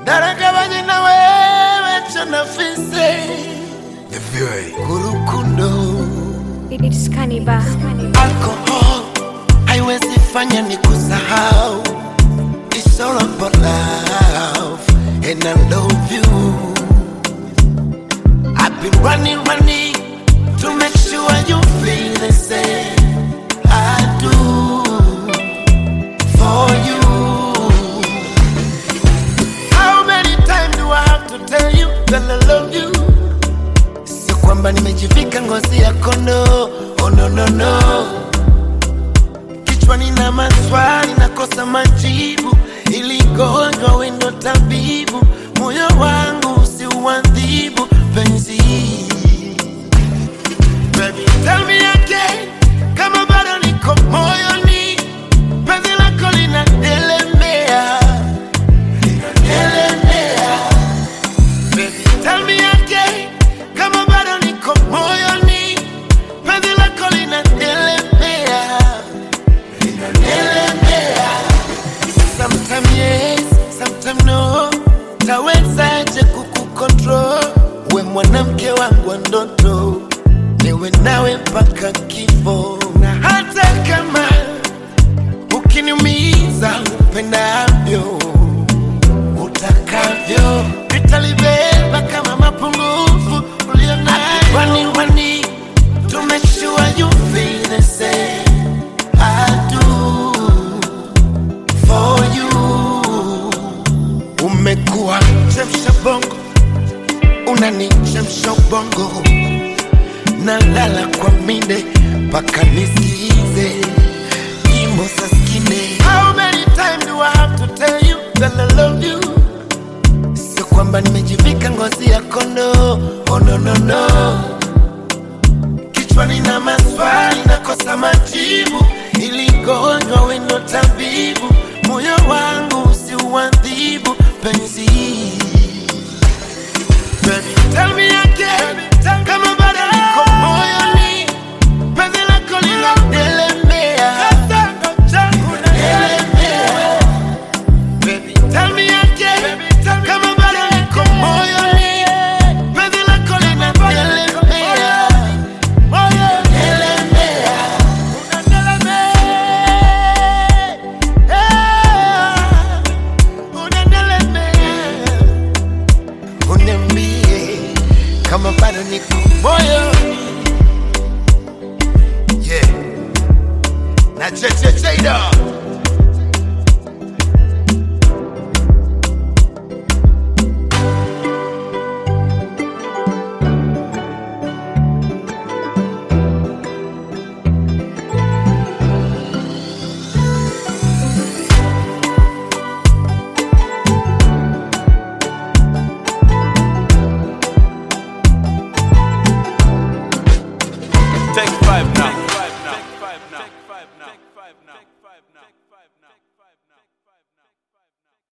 Naragabanye na wewe chanafise Kurukundo It's Kaniba. Alcohol haiwezi fanya ni kusahau. It's all about love and I love you. I've been running to make sure you feel the same I do for you. How many times do I have to tell you that I love you? Sio kwamba nimejivika ngozi ya kondoo. Oh no no no. Kichwani na maswali nakosa majibu. Ili gonjwa wewe ndo tabibu. Moyo wangu usiuadhibu penzi. Baby tell me again, kama bado niko moyoni. Penzi lako linadelemea. Baby tell me again, kama bado niko moyoni. Penzi lako linadelemea. Sometimes yes, sometimes no. Tawezaje kukukontrol? We mwanamke wangu wa ndoto. Niwe nawe mpaka kifo. Na hata kama ukiniumiza upendavyo, utakavyo nitalibeba kama mapungufu ulionayo. Wani to make sure you feel the same I do for you. Umekuwa chemsha bongo, unanichemsha bongo. Nalala kwa minde paka nisikize nyimbo za skine. How many times do I have to tell you that I love you? Sio kwamba nimejivika ngozi ya kondoo. Oh no no no. Kichwani na maswali nakosa majibu. Ili gonjwa wewe ndo tabibu. Moyo wangu usiuadhibu penzi. Baby tell me again, kama bado niko moyoni. Penzi lako linadelemea. Baby tell me again, kama bado niko moyoni. Penzi lako linadelemea. Uniambie kama bado niko moyoni. Yeah. Na Jada. Take 5 now.